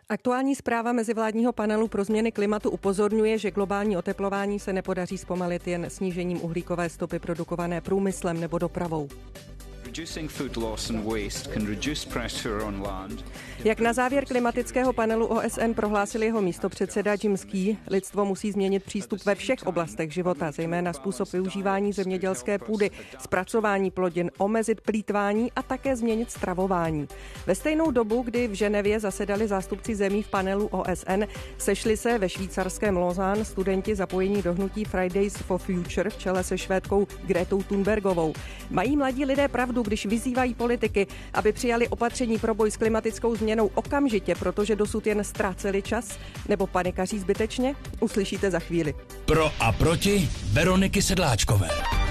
Aktuální zpráva mezivládního panelu pro změny klimatu upozorňuje, že globální oteplování se nepodaří zpomalit jen snížením uhlíkové stopy produkované průmyslem nebo dopravou. Jak na závěr klimatického panelu OSN prohlásil jeho místopředseda Jim Skee, lidstvo musí změnit přístup ve všech oblastech života, zejména způsob využívání zemědělské půdy, zpracování plodin, omezit plýtvání a také změnit stravování. Ve stejnou dobu, kdy v Ženevě zasedali zástupci zemí v panelu OSN, sešli se ve švýcarském Lausanne studenti zapojení do hnutí Fridays for Future v čele se Švédkou Gretou Thunbergovou. Mají mladí lidé pravdu, když vyzývají politiky, aby přijali opatření pro boj s klimatickou změnou okamžitě, protože dosud jen ztráceli čas, nebo panikaří zbytečně? Uslyšíte za chvíli. Pro a proti Veroniky Sedláčkové.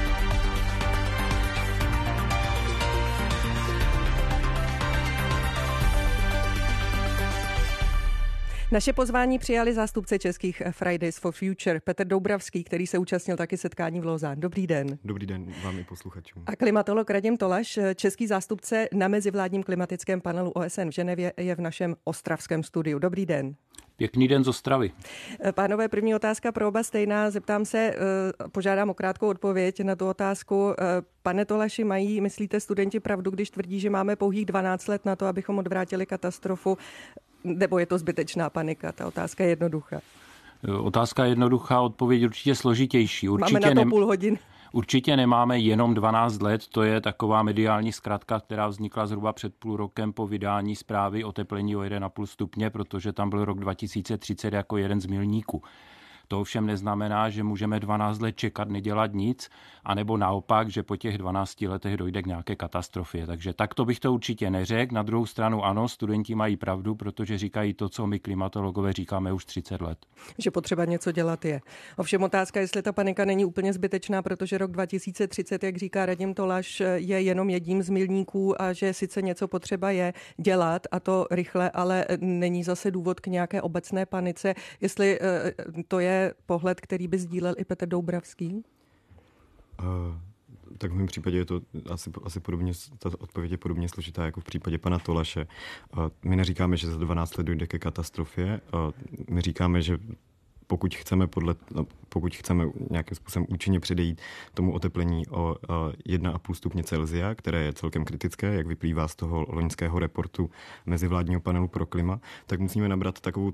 Naše pozvání přijali zástupce českých Fridays for Future Petr Doubravský, který se účastnil taky setkání v Lausanne. Dobrý den. Dobrý den vám i posluchačům. A klimatolog Radim Tolaš, český zástupce na mezivládním klimatickém panelu OSN v Ženevě, je v našem ostravském studiu. Dobrý den. Pěkný den z Ostravy. Pánové, první otázka pro oba stejná. Zeptám se, požádám o krátkou odpověď na tu otázku. Pane Tolaši, mají, myslíte, studenti pravdu, když tvrdí, že máme pouhých 12 let na to, abychom odvrátili katastrofu, nebo je to zbytečná panika? Ta otázka je jednoduchá. Otázka je jednoduchá, odpověď určitě složitější. Máme na to půl hodiny. Určitě nemáme jenom 12 let, to je taková mediální zkratka, která vznikla zhruba před půl rokem po vydání zprávy o teplení o 1,5 stupně, protože tam byl rok 2030 jako jeden z milníků. To ovšem neznamená, že můžeme 12 let čekat, nedělat nic, anebo naopak, že po těch 12 letech dojde k nějaké katastrofě. Takže takto bych to určitě neřekl. Na druhou stranu ano, studenti mají pravdu, protože říkají to, co my klimatologové říkáme už 30 let. Že potřeba něco dělat je. Ovšem otázka, jestli ta panika není úplně zbytečná, protože rok 2030, jak říká Radim Tolaš, je jenom jedním z milníků a že sice něco potřeba je dělat a to rychle, ale není zase důvod k nějaké obecné panice. Jestli to je pohled, který by sdílel i Petr Doubravský? Tak v mém případě je to asi podobně, ta odpověď je podobně složitá jako v případě pana Tolaše. My neříkáme, že za 12 let dojde ke katastrofě. My říkáme, že pokud chceme nějakým způsobem účinně předejít tomu oteplení o 1,5 stupně Celsia, které je celkem kritické, jak vyplývá z toho loňského reportu mezivládního panelu pro klima, tak musíme nabrat takovou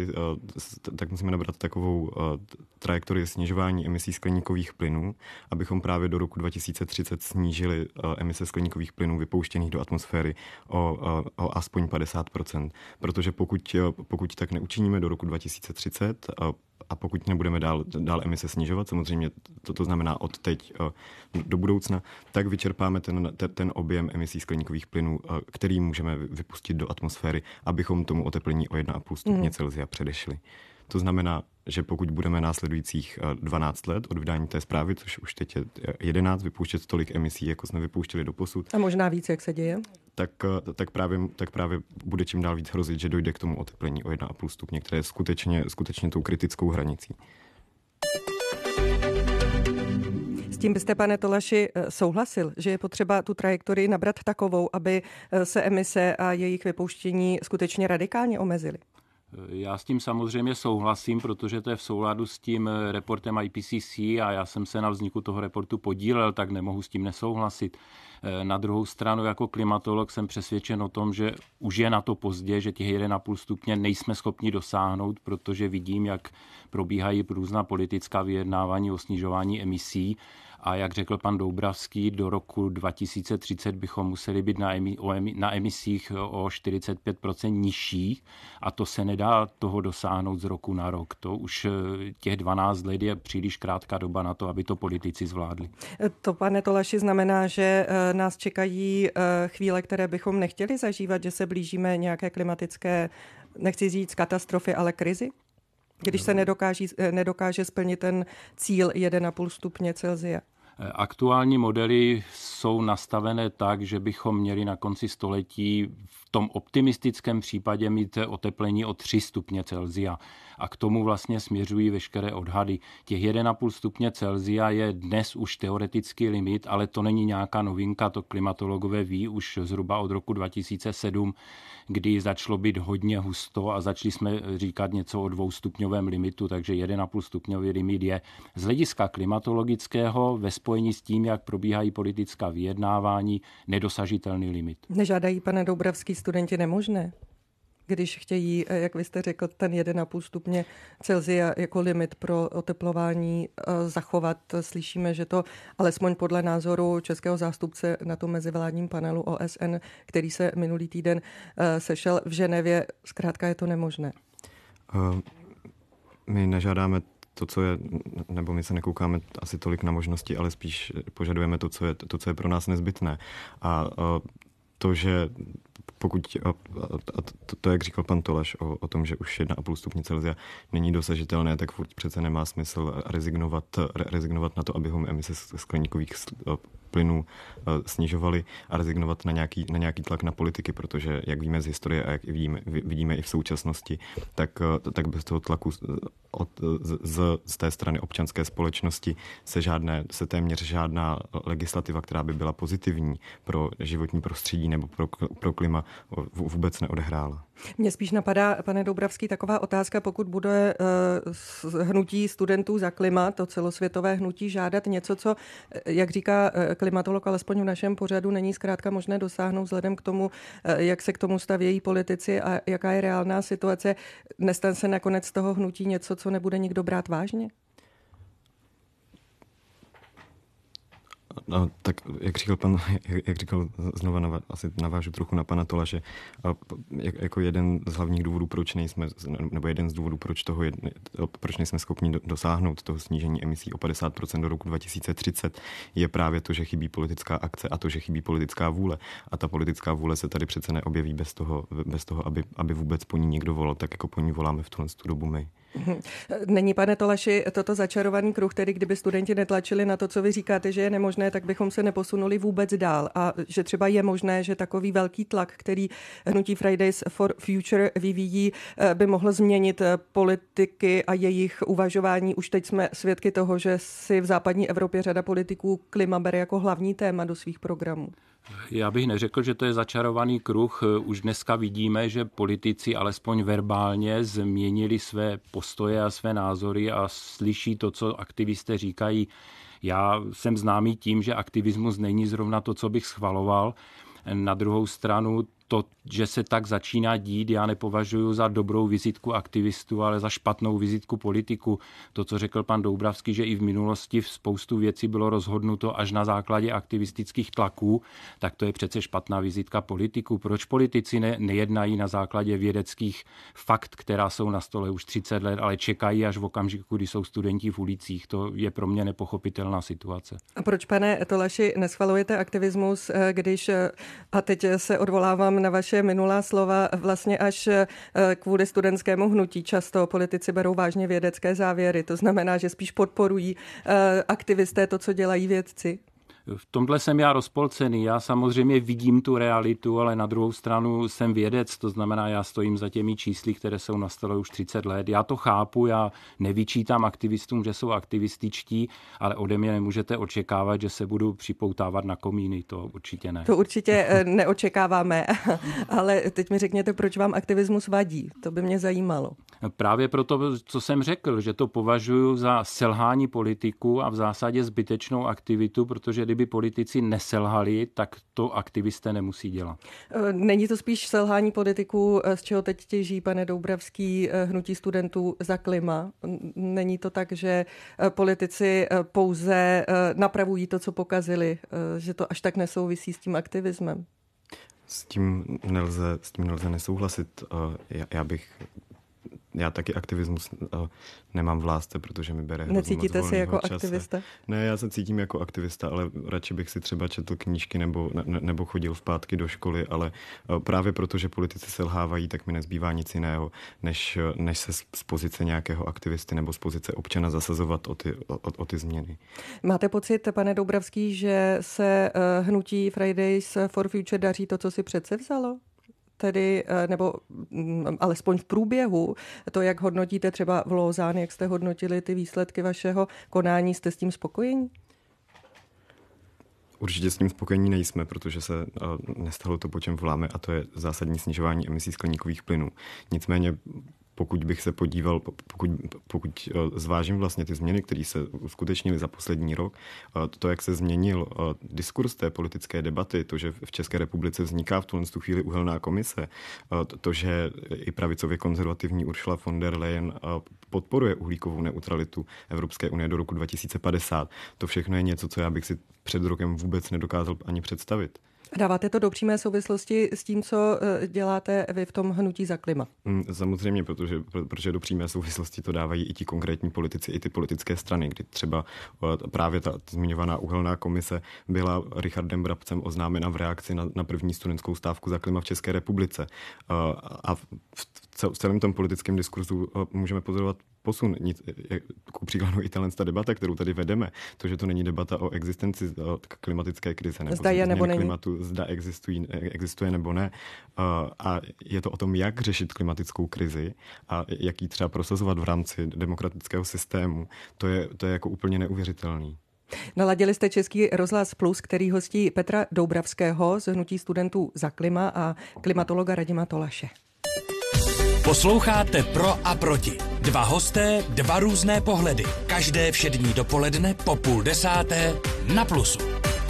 trajektorii snižování emisí skleníkových plynů, abychom právě do roku 2030 snížili emise skleníkových plynů vypouštěných do atmosféry o aspoň 50%. Protože pokud tak neučiníme do roku 2030, a pokud nebudeme dál emise snižovat, samozřejmě to znamená od teď do budoucna, tak vyčerpáme ten objem emisí skleníkových plynů, který můžeme vypustit do atmosféry, abychom tomu oteplení o 1,5 stupně Celsia předešli. To znamená, že pokud budeme následujících 12 let od vydání té zprávy, což už teď je 11, vypouštět tolik emisí, jako jsme vypouštěli doposud. A možná víc, jak se děje? Tak právě bude čím dál víc hrozit, že dojde k tomu oteplení o 1,5 stupně, které je skutečně tou kritickou hranicí. S tím byste, pane Tolaši, souhlasil, že je potřeba tu trajektorii nabrat takovou, aby se emise a jejich vypouštění skutečně radikálně omezily? Já s tím samozřejmě souhlasím, protože to je v souladu s tím reportem IPCC a já jsem se na vzniku toho reportu podílel, tak nemohu s tím nesouhlasit. Na druhou stranu jako klimatolog jsem přesvědčen o tom, že už je na to pozdě, že těch 1,5 stupně nejsme schopni dosáhnout, protože vidím, jak probíhají různá politická vyjednávání o snižování emisí. A jak řekl pan Doubravský, do roku 2030 bychom museli být na emisích o 45% nižších a to se nedá toho dosáhnout z roku na rok. To už těch 12 let je příliš krátká doba na to, aby to politici zvládli. To, pane Tolaši, znamená, že nás čekají chvíle, které bychom nechtěli zažívat, že se blížíme nějaké klimatické, nechci říct katastrofy, ale krizi? Když se nedokáže splnit ten cíl 1,5 stupně Celsia. Aktuální modely jsou nastavené tak, že bychom měli na konci století v v tom optimistickém případě mít oteplení o 3 stupně Celsia. A k tomu vlastně směřují veškeré odhady. Těch 1,5 stupně Celsia je dnes už teoretický limit, ale to není nějaká novinka, to klimatologové ví už zhruba od roku 2007, kdy začalo být hodně husto a začali jsme říkat něco o 2stupňovém limitu, takže 1,5 stupňový limit je z hlediska klimatologického ve spojení s tím, jak probíhají politická vyjednávání, nedosažitelný limit. Nežádají, pane Doubravský, studenti nemožné? Když chtějí, jak vy jste řekl, ten 1,5 stupně Celsia jako limit pro oteplování zachovat. Slyšíme, že to alespoň podle názoru českého zástupce na tom mezivládním panelu OSN, který se minulý týden sešel v Ženevě, zkrátka je to nemožné. My nežádáme to, co je, nebo my se nekoukáme asi tolik na možnosti, ale spíš požadujeme to, co je pro nás nezbytné. A to, že pokud, to jak říkal pan Tolaš o tom, že už 1,5 stupně Celsia není dosažitelné, tak furt přece nemá smysl rezignovat na to, abychom emise skleníkových plynů snižovaly a rezignovat na nějaký tlak na politiky, protože jak víme z historie a jak vidíme i v současnosti, tak bez toho tlaku z té strany občanské společnosti se téměř žádná legislativa, která by byla pozitivní pro životní prostředí nebo pro klima, vůbec neodehrála. Mně spíš napadá, pane Doubravský, taková otázka, pokud bude hnutí studentů za klima, to celosvětové hnutí, žádat něco, co, jak říká klimatolog, alespoň v našem pořadu, není zkrátka možné dosáhnout vzhledem k tomu, jak se k tomu stavějí politici a jaká je reálná situace. Nestane se nakonec z toho hnutí něco, co nebude nikdo brát vážně? No, tak jak říkal znova, asi navážu trochu na pana Tolaše, jako jeden z hlavních důvodů, proč nejsme, nebo jeden z důvodů, proč nejsme schopni dosáhnout toho snížení emisí o 50% do roku 2030, je právě to, že chybí politická akce a to, že chybí politická vůle. A ta politická vůle se tady přece neobjeví bez toho, aby vůbec po ní někdo volal, tak jako po ní voláme v tuhle dobu my. Není, pane Tolaši, toto začarovaný kruh, tedy kdyby studenti netlačili na to, co vy říkáte, že je nemožné, tak bychom se neposunuli vůbec dál a že třeba je možné, že takový velký tlak, který hnutí Fridays for Future vyvíjí, by mohl změnit politiky a jejich uvažování. Už teď jsme svědky toho, že si v západní Evropě řada politiků klima bere jako hlavní téma do svých programů. Já bych neřekl, že to je začarovaný kruh. Už dneska vidíme, že politici alespoň verbálně změnili své postoje a své názory a slyší to, co aktivisté říkají. Já jsem známý tím, že aktivismus není zrovna to, co bych schvaloval. Na druhou stranu to, že se tak začíná dít, já nepovažuji za dobrou vizitku aktivistů, ale za špatnou vizitku politiků. To, co řekl pan Doubravský, že i v minulosti v spoustu věcí bylo rozhodnuto až na základě aktivistických tlaků, tak to je přece špatná vizitka politiků. Proč politici nejednají na základě vědeckých fakt, která jsou na stole už 30 let, ale čekají až v okamžiku, kdy jsou studenti v ulicích? To je pro mě nepochopitelná situace. A proč, pane Tolaši, neschvalujete aktivismus, když, a teď se odvolávám na vaše minulá slova, vlastně až kvůli studentskému hnutí často politici berou vážně vědecké závěry. To znamená, že spíš podporují aktivisté to, co dělají vědci. V tomhle jsem já rozpolcený. Já samozřejmě vidím tu realitu, ale na druhou stranu jsem vědec, to znamená, já stojím za těmi čísly, které jsou na stole už 30 let. Já to chápu, já nevyčítám aktivistům, že jsou aktivističtí, ale ode mě nemůžete očekávat, že se budu připoutávat na komíny, to určitě ne. To určitě neočekáváme, ale teď mi řekněte, proč vám aktivismus vadí, to by mě zajímalo. Právě proto, co jsem řekl, že to považuji za selhání politiků a v zásadě zbytečnou aktivitu, protože kdyby politici neselhali, tak to aktivisté nemusí dělat. Není to spíš selhání politiků, z čeho teď těží, pane Doubravský, hnutí studentů za klima? Není to tak, že politici pouze napravují to, co pokazili, že to až tak nesouvisí s tím aktivismem? S tím nelze nesouhlasit. Já taky aktivismus nemám v lásce, protože mi bere hrozně moc volného času. Necítíte se jako aktivista? Ne, já se cítím jako aktivista, ale radši bych si třeba četl knížky nebo chodil v pátky do školy, ale právě proto, že politici selhávají, tak mi nezbývá nic jiného, než se z pozice nějakého aktivisty nebo z pozice občana zasazovat o ty změny. Máte pocit, pane Doubravský, že se hnutí Fridays for Future daří to, co si předsevzalo? tedy, nebo alespoň v průběhu, to, jak hodnotíte třeba v Lausanne, jak jste hodnotili ty výsledky vašeho konání, jste s tím spokojení? Určitě s tím spokojení nejsme, protože se nestalo to, po čem voláme, a to je zásadní snižování emisí skleníkových plynů. Nicméně pokud bych se podíval, pokud zvážím vlastně ty změny, které se uskutečnily za poslední rok, to, jak se změnil diskurs té politické debaty, to, že v České republice vzniká v tu chvíli uhelná komise, to, že i pravicově konzervativní Ursula von der Leyen podporuje uhlíkovou neutralitu Evropské unie do roku 2050, to všechno je něco, co já bych si před rokem vůbec nedokázal ani představit. Dáváte to do přímé souvislosti s tím, co děláte vy v tom hnutí za klima? Samozřejmě, protože do přímé souvislosti to dávají i ti konkrétní politici, i ty politické strany, kdy třeba právě ta zmiňovaná uhelná komise byla Richardem Brabcem oznámena v reakci na první studentskou stávku za klima v České republice. A v celém tom politickém diskurzu můžeme pozorovat posun. Ku příkladu i ta debata, kterou tady vedeme, to, že to není debata o existenci klimatické krize, nebo zda je nebo není. Klimatu, zda existuje nebo ne. A je to o tom, jak řešit klimatickou krizi a jak ji třeba prosazovat v rámci demokratického systému. To je jako úplně neuvěřitelný. Naladili jste Český rozhlas Plus, který hostí Petra Doubravského z hnutí studentů za klima a klimatologa Radima Tolaše. Posloucháte Pro a proti. Dva hosté, dva různé pohledy. Každé všední dopoledne po 9:30 na Plusu.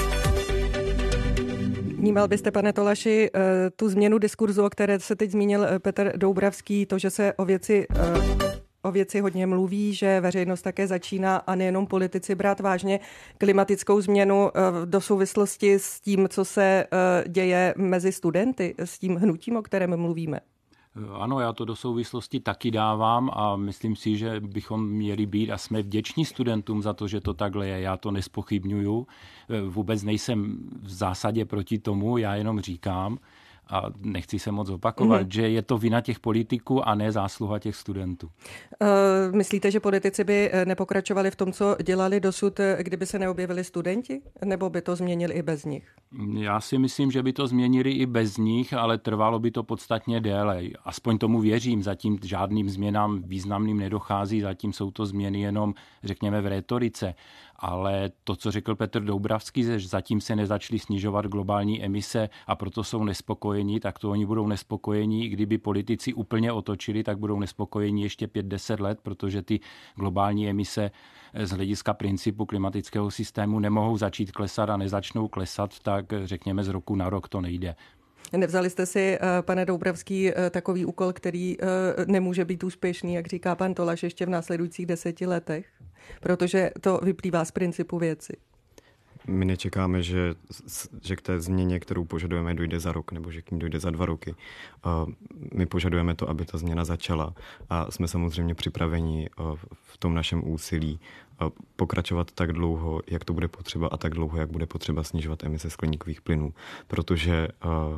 Vnímal byste, pane Tolaši, tu změnu diskurzu, o které se teď zmínil Petr Doubravský, to, že se o věci hodně mluví, že veřejnost také začíná a nejenom politici brát vážně klimatickou změnu do souvislosti s tím, co se děje mezi studenty, s tím hnutím, o kterém mluvíme? Ano, já to do souvislosti taky dávám a myslím si, že bychom měli být a jsme vděční studentům za to, že to takhle je. Já to nespochybňuju, vůbec nejsem v zásadě proti tomu, já jenom říkám a nechci se moc opakovat, že je to vina těch politiků a ne zásluha těch studentů. Myslíte, že politici by nepokračovali v tom, co dělali dosud, kdyby se neobjevili studenti? Nebo by to změnili i bez nich? Já si myslím, že by to změnili i bez nich, ale trvalo by to podstatně déle. Aspoň tomu věřím, zatím žádným změnám významným nedochází, zatím jsou to změny jenom, řekněme, v rétorice. Ale to, co řekl Petr Doubravský, že zatím se nezačaly snižovat globální emise a proto jsou nespokojení, tak to oni budou nespokojení. I kdyby politici úplně otočili, tak budou nespokojení ještě 5-10 let, protože ty globální emise z hlediska principu klimatického systému nemohou začít klesat a nezačnou klesat, tak řekněme z roku na rok to nejde. Nevzali jste si, pane Doubravský, takový úkol, který nemůže být úspěšný, jak říká pan Tolaš, ještě v následujících 10 letech? Protože to vyplývá z principu věci. My nečekáme, že k té změně, kterou požadujeme, dojde za rok nebo že k ní dojde za 2 roky. My požadujeme to, aby ta změna začala a jsme samozřejmě připraveni v tom našem úsilí pokračovat tak dlouho, jak to bude potřeba a tak dlouho, jak bude potřeba snižovat emise skleníkových plynů. Protože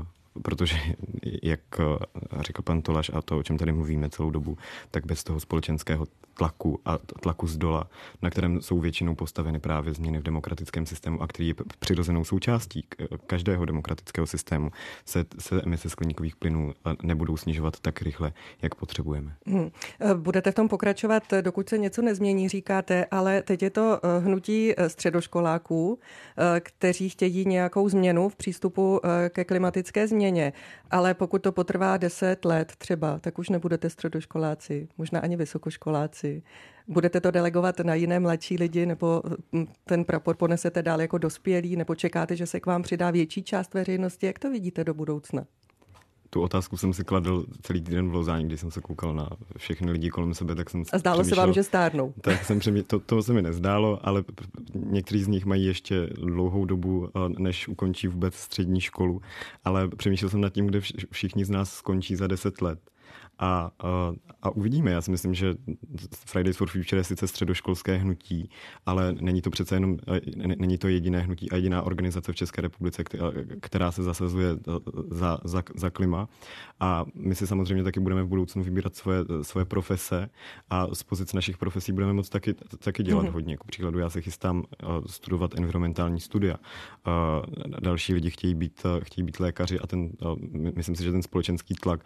jak řekl pan Tolaš a to, o čem tady mluvíme celou dobu, tak bez toho společenského tlaku a tlaku zdola, na kterém jsou většinou postaveny právě změny v demokratickém systému a který je přirozenou součástí každého demokratického systému, se emise skleníkových plynů nebudou snižovat tak rychle, jak potřebujeme. Budete v tom pokračovat, dokud se něco nezmění, říkáte, ale teď je to hnutí středoškoláků, kteří chtějí nějakou změnu v přístupu ke klimatické změně. Ale pokud to potrvá 10 let třeba, tak už nebudete středoškoláci, možná ani vysokoškoláci. Budete to delegovat na jiné mladší lidi, nebo ten prapor ponesete dál jako dospělí, nebo čekáte, že se k vám přidá větší část veřejnosti? Jak to vidíte do budoucna? Tu otázku jsem si kladl celý týden v Lausanne, když jsem se koukal na všechny lidi kolem sebe, tak jsem a zdálo se vám, že stárnou? Tak to se mi nezdálo, ale někteří z nich mají ještě dlouhou dobu, než ukončí vůbec střední školu, ale přemýšlel jsem nad tím, kde všichni z nás skončí za 10 let. a uvidíme. Já si myslím, že Fridays for Future je sice středoškolské hnutí, ale není to přece jenom, není to jediné hnutí a jediná organizace v České republice, která se zasazuje za klima. A my si samozřejmě taky budeme v budoucnu vybírat svoje profese a z pozic našich profesí budeme moct taky dělat hodně. Ku příkladu já se chystám studovat environmentální studia. Další lidi chtějí být lékaři a myslím si, že ten společenský tlak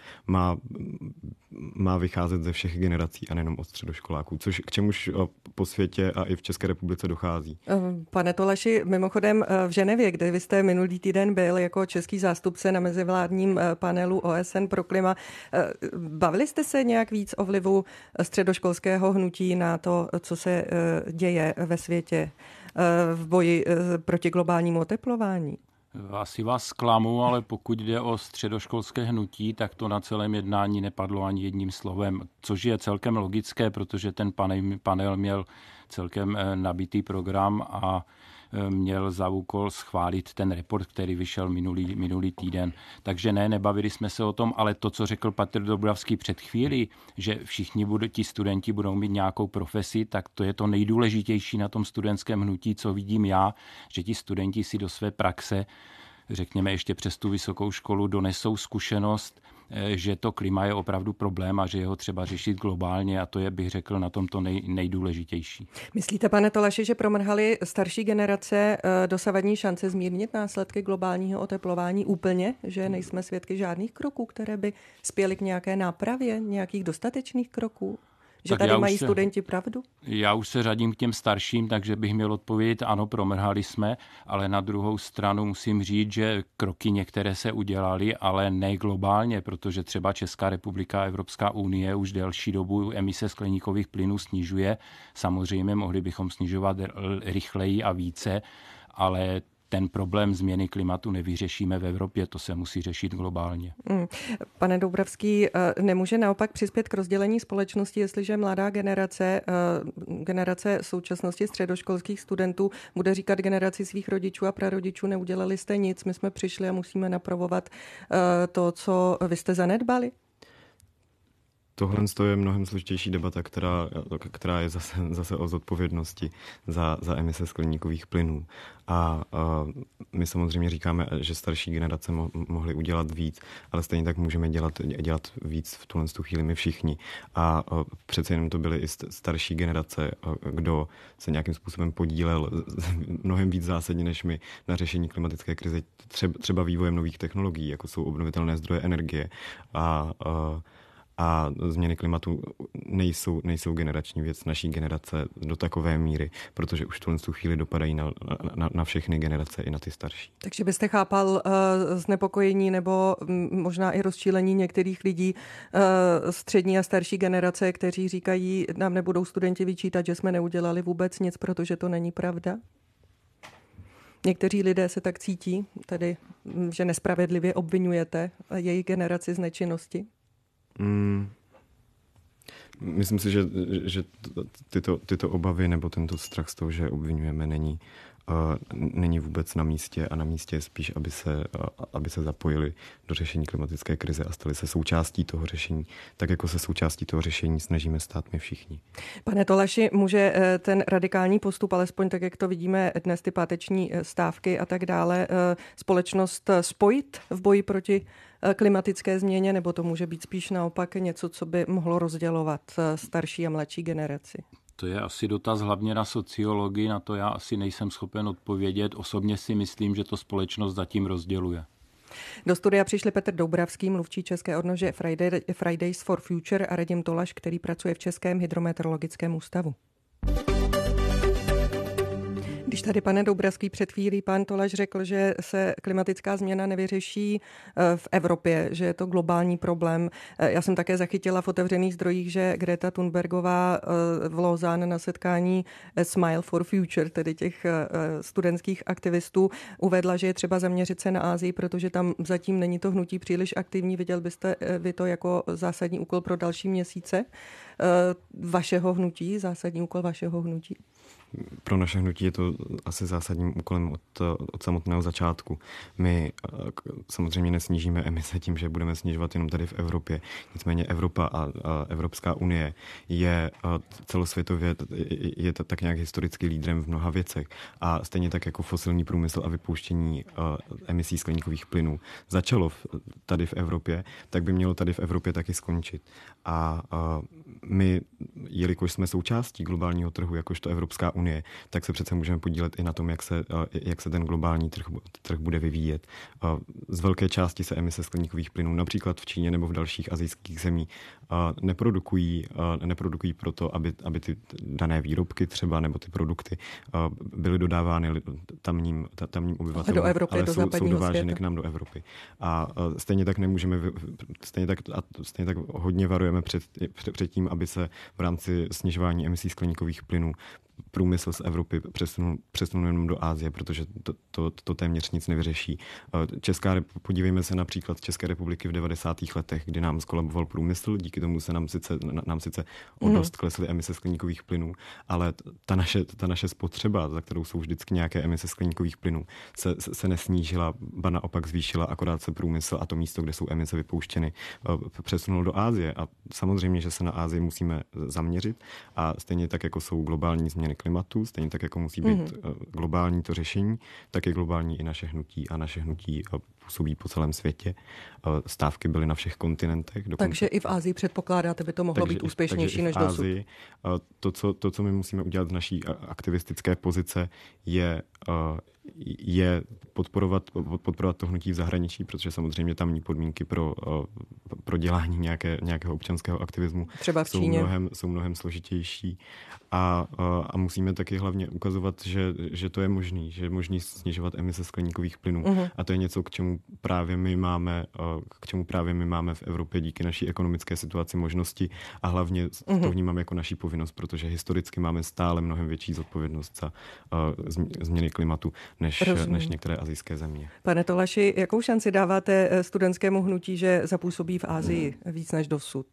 má vycházet ze všech generací a nejenom od středoškoláků, k čemuž po světě a i v České republice dochází. Pane Toleši, mimochodem v Ženevě, kde vy jste minulý týden byl jako český zástupce na mezivládním panelu OSN pro klima, bavili jste se nějak víc o vlivu středoškolského hnutí na to, co se děje ve světě v boji proti globálnímu oteplování? Asi vás zklamu, ale pokud jde o středoškolské hnutí, tak to na celém jednání nepadlo ani jedním slovem, což je celkem logické, protože ten panel měl celkem nabitý program a měl za úkol schválit ten report, který vyšel minulý týden. Takže nebavili jsme se o tom, ale to, co řekl Petr Dobravský před chvílí, že všichni ti studenti budou mít nějakou profesi, tak to je to nejdůležitější na tom studentském hnutí, co vidím já, že ti studenti si do své praxe, řekněme ještě přes tu vysokou školu, donesou zkušenost, že to klima je opravdu problém a že je ho třeba řešit globálně a to je, bych řekl, na tom to nejdůležitější. Myslíte, pane Toleši, že promrhaly starší generace dosavadní šance zmírnit následky globálního oteplování úplně, že nejsme svědky žádných kroků, které by spěly k nějaké nápravě, nějakých dostatečných kroků? Že tady mají studenti pravdu? Já už se řadím k těm starším, takže bych měl odpovědět, ano, promrhali jsme, ale na druhou stranu musím říct, že kroky některé se udělaly, ale ne globálně, protože třeba Česká republika a Evropská unie už delší dobu emise skleníkových plynů snižuje. Samozřejmě mohli bychom snižovat rychleji a více, ale ten problém změny klimatu nevyřešíme v Evropě, to se musí řešit globálně. Pane Dobravský, nemůže naopak přispět k rozdělení společnosti, jestliže mladá generace současnosti středoškolských studentů bude říkat generaci svých rodičů a prarodičů, neudělali jste nic, my jsme přišli a musíme napravovat to, co vy jste zanedbali? Tohle je mnohem složitější debata, která je zase o zodpovědnosti za emise skleníkových plynů. A my samozřejmě říkáme, že starší generace mohly udělat víc, ale stejně tak můžeme dělat víc v tuhle chvíli my všichni. A přece jenom to byly i starší generace, kdo se nějakým způsobem podílel mnohem víc zásadně než my na řešení klimatické krize, třeba vývojem nových technologií, jako jsou obnovitelné zdroje energie a změny klimatu nejsou generační věc naší generace do takové míry, protože už v tu chvíli dopadají na všechny generace i na ty starší. Takže byste chápal znepokojení nebo možná i rozčílení některých lidí střední a starší generace, kteří říkají, nám nebudou studenti vyčítat, že jsme neudělali vůbec nic, protože to není pravda? Někteří lidé se tak cítí, tedy, že nespravedlivě obvinujete jejich generaci z nečinnosti? Myslím si, že tyto obavy nebo tento strach z toho, že obvinujeme, není vůbec na místě a na místě je spíš, aby se zapojili do řešení klimatické krize a stali se součástí toho řešení, tak jako se součástí toho řešení snažíme stát my všichni. Pane Toleši, může ten radikální postup, alespoň tak, jak to vidíme dnes, ty páteční stávky a tak dále, společnost spojit v boji proti klimatické změně, nebo to může být spíš naopak něco, co by mohlo rozdělovat starší a mladší generaci? To je asi dotaz hlavně na sociologii, na to já asi nejsem schopen odpovědět. Osobně si myslím, že to společnost zatím rozděluje. Do studia přišli Petr Dobravský, mluvčí české odnože Fridays for Future, a Radim Tolaš, který pracuje v Českém hydrometeorologickém ústavu. Když tady, pane Dobravský, před chvílí pan Tolaš řekl, že se klimatická změna nevyřeší v Evropě, že je to globální problém. Já jsem také zachytila v otevřených zdrojích, že Greta Thunbergová v Lausanne na setkání Smile for Future, tedy těch studentských aktivistů, uvedla, že je třeba zaměřit se na Asii, protože tam zatím není to hnutí příliš aktivní. Viděl byste vy to jako zásadní úkol pro další měsíce vašeho hnutí, zásadní úkol vašeho hnutí? Pro naše hnutí je to asi zásadním úkolem od samotného začátku. My samozřejmě nesnížíme emise tím, že budeme snižovat jenom tady v Evropě. Nicméně Evropa a Evropská unie je celosvětově je tak nějak historicky lídrem v mnoha věcech. A stejně tak jako fosilní průmysl a vypouštění emisí skleníkových plynů začalo tady v Evropě, tak by mělo tady v Evropě taky skončit. A my, jelikož jsme součástí globálního trhu, jakožto Evropská unie, tak se přece můžeme podílet i na tom, jak se ten globální trh bude vyvíjet. Z velké části se emise skleníkových plynů, například v Číně nebo v dalších asijských zemích, neprodukují proto, aby ty dané výrobky třeba nebo ty produkty byly dodávány tamním obyvatelům, do Evropy, ale do jsou dováženy světa. k nám do Evropy. A stejně tak nemůžeme, stejně tak hodně varujeme před tím, aby se v rámci snižování emisí skleníkových plynů průmysl z Evropy přesunul jenom do Asie, protože to téměř nic nevyřeší. Podívejme se například České republiky v 90. letech, kdy nám skolaboval průmysl, díky tomu se nám sice o dost klesly emise skleníkových plynů, ale ta naše spotřeba, za kterou jsou vždycky nějaké emise skleníkových plynů, se nesnížila, ba naopak zvýšila, akorát se průmysl a to místo, kde jsou emise vypouštěny, přesunul do Asie. A samozřejmě, že se na Asii musíme zaměřit a stejně tak, jako jsou globální změny klimatu, stejně tak, jako musí být globální to řešení, tak je globální i naše hnutí a naše hnutí působí po celém světě. Stávky byly na všech kontinentech. Takže i v Asii předpokládáte, by to mohlo být úspěšnější než dosud. To, co my musíme udělat z naší aktivistické pozice, je podporovat to hnutí v zahraničí, protože samozřejmě tamní podmínky pro dělání nějakého občanského aktivismu třeba v Číně jsou mnohem složitější a musíme taky hlavně ukazovat, že to je možný, že je možný snižovat emise skleníkových plynů a to je něco, k čemu právě my máme v Evropě díky naší ekonomické situaci možnosti a hlavně to vnímám jako naší povinnost, protože historicky máme stále mnohem větší zodpovědnost za změny klimatu než některé asijské země. Pane Tolaši, jakou šanci dáváte studentskému hnutí, že zapůsobí v Asii víc než dosud?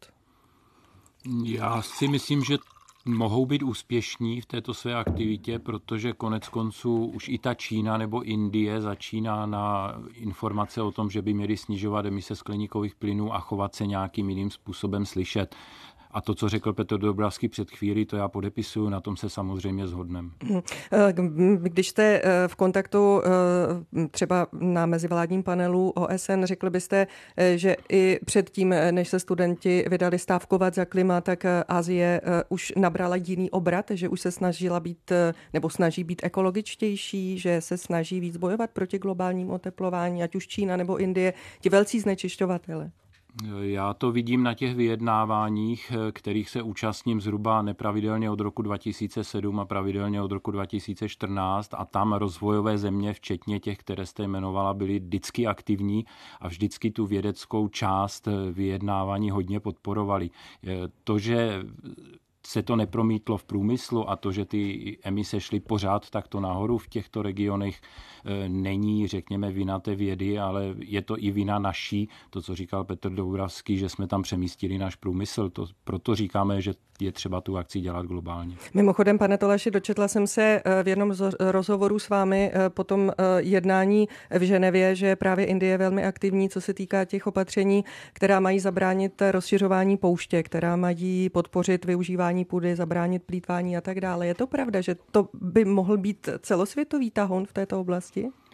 Já si myslím, že mohou být úspěšní v této své aktivitě, protože konec konců už i ta Čína nebo Indie začíná na informace o tom, že by měli snižovat emise skleníkových plynů a chovat se nějakým jiným způsobem slyšet. A to, co řekl Petr Dobravský před chvílí, to já podepisuju, na tom se samozřejmě shodneme. Když jste v kontaktu třeba na mezivládním panelu OSN, řekli byste, že i předtím, než se studenti vydali stávkovat za klima, tak Asie už nabrala jiný obrat, že už se snažila být, nebo snaží být ekologičtější, že se snaží víc bojovat proti globálnímu oteplování, ať už Čína nebo Indie, ti velcí znečišťovatele. Já to vidím na těch vyjednáváních, kterých se účastním zhruba nepravidelně od roku 2007 a pravidelně od roku 2014 a tam rozvojové země, včetně těch, které jste jmenovala, byly vždycky aktivní a vždycky tu vědeckou část vyjednávání hodně podporovali. To, že se to nepromítlo v průmyslu a to, že ty emise šly pořád takto nahoru v těchto regionech, není, řekněme, vina té vědy, ale je to i vina naší, to, co říkal Petr Dobravský, že jsme tam přemístili náš průmysl. Proto říkáme, že je třeba tu akci dělat globálně. Mimochodem, pane Tolaši, dočetla jsem se v jednom z rozhovorů s vámi po tom jednání v Ženevě, že právě Indie je velmi aktivní, co se týká těch opatření, která mají zabránit rozšiřování pouště, která mají podpořit využívání půdy, zabránit plýtvání a tak dále. Je to pravda, že to by mohl být celosvětový tahoun v této oblasti?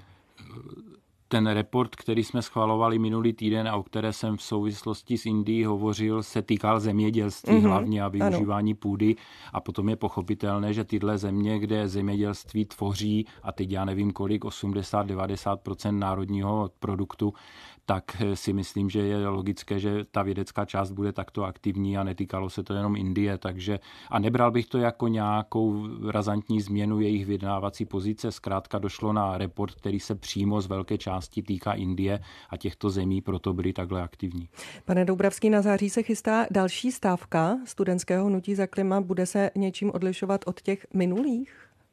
Ten report, který jsme schvalovali minulý týden a o které jsem v souvislosti s Indií hovořil, se týkal zemědělství hlavně a využívání půdy. A potom je pochopitelné, že tyhle země, kde zemědělství tvoří, a teď já nevím kolik, 80-90% národního produktu, tak si myslím, že je logické, že ta vědecká část bude takto aktivní a netýkalo se to jenom Indie, takže a nebral bych to jako nějakou razantní změnu jejich vyjednávací pozice, zkrátka došlo na report, který se přímo z velké části týká Indie a těchto zemí, proto byli takhle aktivní. Pane Dobravský, na září se chystá další stávka studentského hnutí za klima, bude se něčím odlišovat od těch minulých?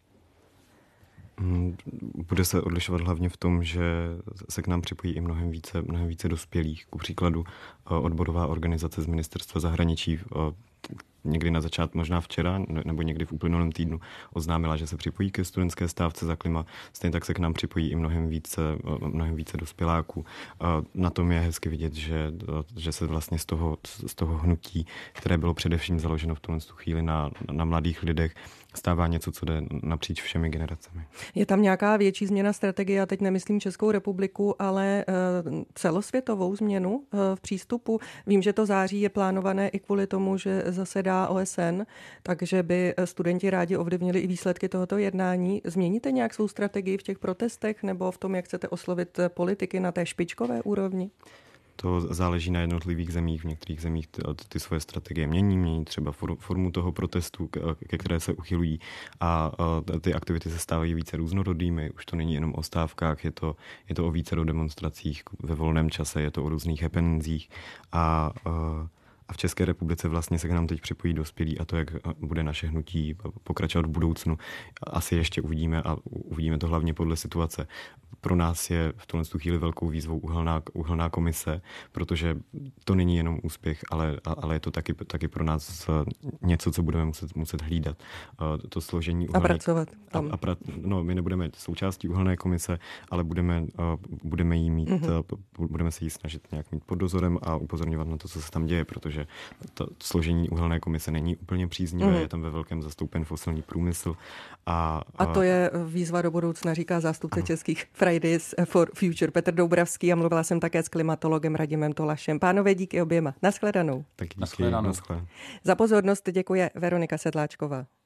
Bude se odlišovat hlavně v tom, že se k nám připojí i mnohem více dospělých. Ku příkladu odborová organizace z Ministerstva zahraničí, někdy na začátku, možná včera nebo někdy v uplynulém týdnu oznámila, že se připojí ke studentské stávce za klima. Stejně tak se k nám připojí i mnohem více dospěláků. Na tom je hezky vidět, že se vlastně z toho hnutí, které bylo především založeno v tuhle chvíli na mladých lidech, stává něco, co jde napříč všemi generacemi. Je tam nějaká větší změna strategie, a teď nemyslím Českou republiku, ale celosvětovou změnu v přístupu? Vím, že to září je plánované i kvůli tomu, že zasedá OSN, takže by studenti rádi ovlivnili i výsledky tohoto jednání. Změníte nějak svou strategii v těch protestech nebo v tom, jak chcete oslovit politiky na té špičkové úrovni? To záleží na jednotlivých zemích. V některých zemích ty svoje strategie mění třeba formu toho protestu, ke které se uchylují, a ty aktivity se stávají více různorodými. Už to není jenom o stávkách, je to o vícero demonstracích ve volném čase, je to o různých happeningích a v České republice vlastně se k nám teď připojí dospělí, a to, jak bude naše hnutí pokračovat v budoucnu, asi ještě uvidíme, a uvidíme to hlavně podle situace. Pro nás je v tuhle chvíli velkou výzvou uhelná komise, protože to není jenom úspěch, ale je to taky pro nás něco, co budeme muset hlídat. To složení a pracovat tam. My nebudeme součástí uhelné komise, ale budeme jí mít, budeme se jí snažit nějak mít pod dozorem a upozorňovat na to, co se tam děje, protože to složení uhelné komise není úplně příznivé, je tam ve velkém zastoupen fosilní průmysl. A to je výzva do budoucna, říká zástupce českých Fridays for Future Petr Doubravský, a mluvila jsem také s klimatologem Radimem Tolašem. Pánové, díky oběma. Naschledanou. Tak díky. Naschledanou. Za pozornost děkuje Veronika Sedláčková.